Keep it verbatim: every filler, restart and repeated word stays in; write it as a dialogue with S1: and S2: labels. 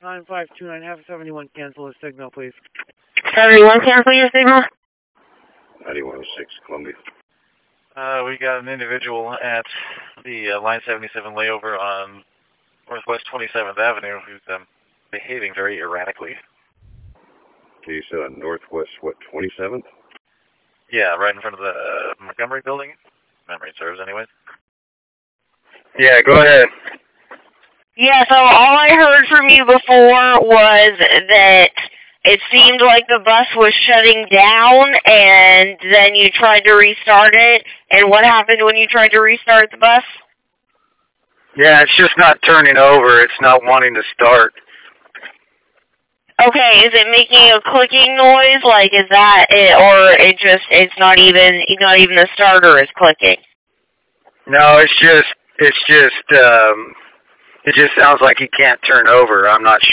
S1: nine five two nine, have seventy-one cancel the signal, please.
S2: seventy-one cancel your signal?
S3: ninety-one oh six, Columbia.
S4: Uh, we got an individual at the uh, Line seventy-seven layover on Northwest twenty-seventh Avenue who's um, behaving very erratically.
S3: Okay, you said on Northwest, what, twenty-seventh?
S4: Yeah, right in front of the uh, Montgomery building. Memory serves, anyways.
S5: Yeah, go ahead.
S2: Yeah, so all I heard from you before was that it seemed like the bus was shutting down, and then you tried to restart it. And what happened when you tried to restart the bus?
S5: Yeah, it's just not turning over. It's not wanting to start.
S2: Okay, is it making a clicking noise? Like, is that it, or it just, it's not even, not even the starter is clicking?
S5: No, it's just, it's just, um, it just sounds like he can't turn over. I'm not sure.